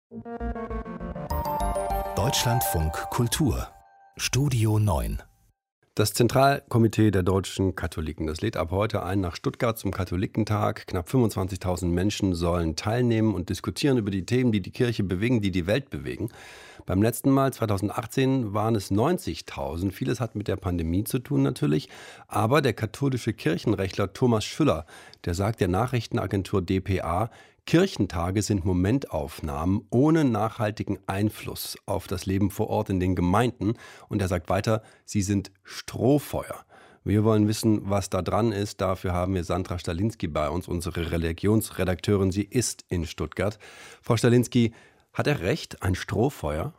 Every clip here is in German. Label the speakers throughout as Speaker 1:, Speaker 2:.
Speaker 1: Deutschlandfunk Kultur Studio 9.
Speaker 2: Das Zentralkomitee der deutschen Katholiken, das lädt ab heute ein nach Stuttgart zum Katholikentag. Knapp 25.000 Menschen sollen teilnehmen und diskutieren über die Themen, die die Kirche bewegen, die die Welt bewegen. Beim letzten Mal, 2018, waren es 90.000. Vieles hat mit der Pandemie zu tun natürlich. Aber der katholische Kirchenrechtler Thomas Schüller, der sagt der Nachrichtenagentur dpa, Kirchentage sind Momentaufnahmen ohne nachhaltigen Einfluss auf das Leben vor Ort in den Gemeinden. Und er sagt weiter, sie sind Strohfeuer. Wir wollen wissen, was da dran ist. Dafür haben wir Sandra Stalinski bei uns, unsere Religionsredakteurin. Sie ist in Stuttgart. Frau Stalinski, hat er recht, ein Strohfeuer?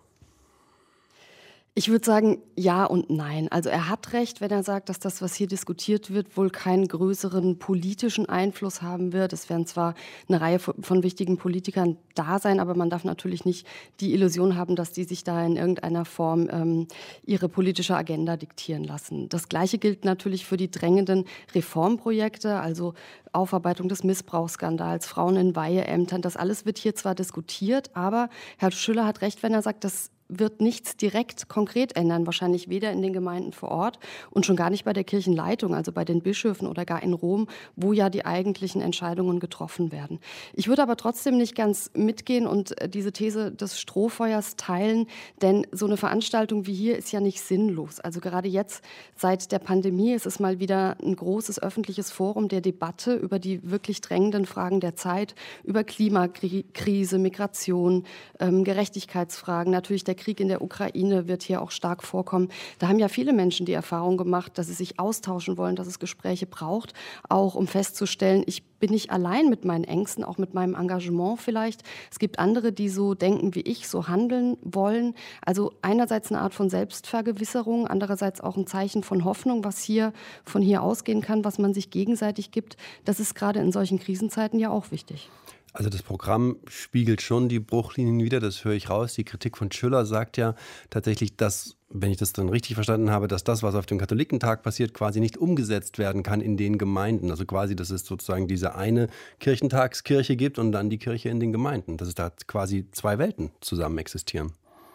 Speaker 3: Ich würde sagen, ja und nein. Also er hat recht, wenn er sagt, dass das, was hier diskutiert wird, wohl keinen größeren politischen Einfluss haben wird. Es werden zwar eine Reihe von wichtigen Politikern da sein, aber man darf natürlich nicht die Illusion haben, dass die sich da in irgendeiner Form ihre politische Agenda diktieren lassen. Das Gleiche gilt natürlich für die drängenden Reformprojekte, also Aufarbeitung des Missbrauchsskandals, Frauen in Weiheämtern. Das alles wird hier zwar diskutiert, aber Herr Schüller hat recht, wenn er sagt, das wird nichts direkt konkret ändern, wahrscheinlich weder in den Gemeinden vor Ort und schon gar nicht bei der Kirchenleitung, also bei den Bischöfen oder gar in Rom, wo ja die eigentlichen Entscheidungen getroffen werden. Ich würde aber trotzdem nicht ganz mitgehen und diese These des Strohfeuers teilen, denn so eine Veranstaltung wie hier ist ja nicht sinnlos. Also gerade jetzt seit der Pandemie ist es mal wieder ein großes öffentliches Forum der Debatte über die wirklich drängenden Fragen der Zeit, über Klimakrise, Migration, Gerechtigkeitsfragen, natürlich der Krieg in der Ukraine wird hier auch stark vorkommen. Da haben ja viele Menschen die Erfahrung gemacht, dass sie sich austauschen wollen, dass es Gespräche braucht, auch um festzustellen, ich bin nicht allein mit meinen Ängsten, auch mit meinem Engagement vielleicht. Es gibt andere, die so denken wie ich, so handeln wollen. Also einerseits eine Art von Selbstvergewisserung, andererseits auch ein Zeichen von Hoffnung, was hier von hier ausgehen kann, was man sich gegenseitig gibt. Das ist gerade in solchen Krisenzeiten ja auch wichtig.
Speaker 2: Also das Programm spiegelt schon die Bruchlinien wider, das höre ich raus. Die Kritik von Schüller sagt ja tatsächlich, dass, wenn ich das dann richtig verstanden habe, dass das, was auf dem Katholikentag passiert, quasi nicht umgesetzt werden kann in den Gemeinden. Also quasi, dass es sozusagen diese eine Kirchentagskirche gibt und dann die Kirche in den Gemeinden. Dass es da quasi zwei Welten zusammen existieren.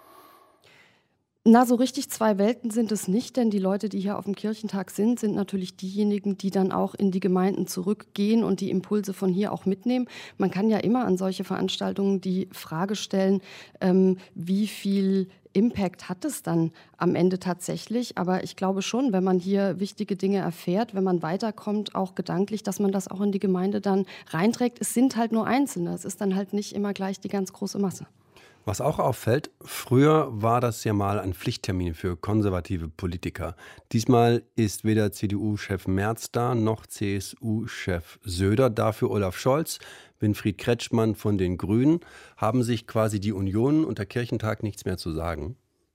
Speaker 3: Na, so richtig zwei Welten sind es nicht, denn die Leute, die hier auf dem Kirchentag sind natürlich diejenigen, die dann auch in die Gemeinden zurückgehen und die Impulse von hier auch mitnehmen. Man kann ja immer an solche Veranstaltungen die Frage stellen, wie viel Impact hat es dann am Ende tatsächlich? Aber ich glaube schon, wenn man hier wichtige Dinge erfährt, wenn man weiterkommt, auch gedanklich, dass man das auch in die Gemeinde dann reinträgt. Es sind halt nur Einzelne, es ist dann halt nicht immer gleich die ganz große Masse.
Speaker 2: Was auch auffällt, früher war das ja mal ein Pflichttermin für konservative Politiker. Diesmal ist weder CDU-Chef Merz da, noch CSU-Chef Söder. Dafür Olaf Scholz, Winfried Kretschmann von den Grünen. Haben sich quasi die Unionen und der Kirchentag nichts mehr zu sagen?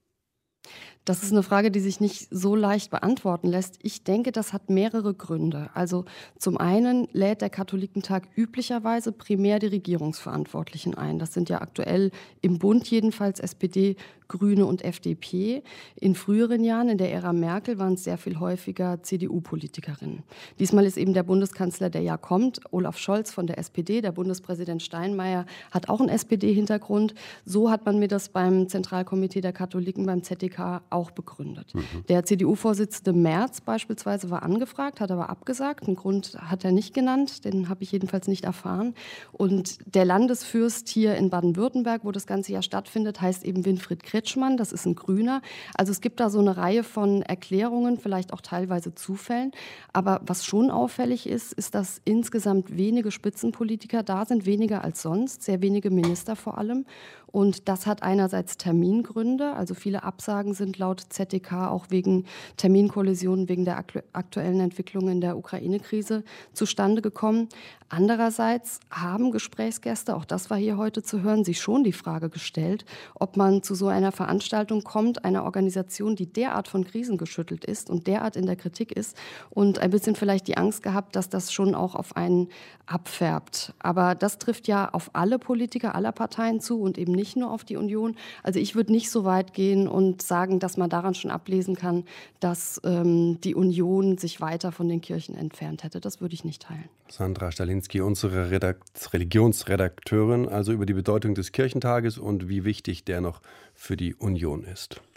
Speaker 3: Das ist eine Frage, die sich nicht so leicht beantworten lässt. Ich denke, das hat mehrere Gründe. Also zum einen lädt der Katholikentag üblicherweise primär die Regierungsverantwortlichen ein. Das sind ja aktuell im Bund jedenfalls SPD, Grüne und FDP. In früheren Jahren, in der Ära Merkel, waren es sehr viel häufiger CDU-Politikerinnen. Diesmal ist eben der Bundeskanzler, der ja kommt, Olaf Scholz von der SPD. Der Bundespräsident Steinmeier hat auch einen SPD-Hintergrund. So hat man mir das beim Zentralkomitee der Katholiken, beim ZDK, auch begründet. Der CDU-Vorsitzende Merz beispielsweise war angefragt, hat aber abgesagt. Einen Grund hat er nicht genannt, den habe ich jedenfalls nicht erfahren. Und der Landesfürst hier in Baden-Württemberg, wo das Ganze ja stattfindet, heißt eben Winfried Kretschmann, das ist ein Grüner. Also es gibt da so eine Reihe von Erklärungen, vielleicht auch teilweise Zufällen. Aber was schon auffällig ist, ist, dass insgesamt wenige Spitzenpolitiker da sind, weniger als sonst, sehr wenige Minister vor allem. Und das hat einerseits Termingründe, also viele Absagen sind laut ZDK auch wegen Terminkollisionen, wegen der aktuellen Entwicklung in der Ukraine-Krise zustande gekommen. Andererseits haben Gesprächsgäste, auch das war hier heute zu hören, sich schon die Frage gestellt, ob man zu so einer Veranstaltung kommt, einer Organisation, die derart von Krisen geschüttelt ist und derart in der Kritik ist und ein bisschen vielleicht die Angst gehabt, dass das schon auch auf einen abfärbt. Aber das trifft ja auf alle Politiker aller Parteien zu und eben nicht nur auf die Union. Also ich würde nicht so weit gehen und sagen, dass man daran schon ablesen kann, dass die Union sich weiter von den Kirchen entfernt hätte. Das würde ich nicht teilen.
Speaker 2: Sandra Stalinski, unsere Religionsredakteurin, also über die Bedeutung des Kirchentages und wie wichtig der noch für die Union ist.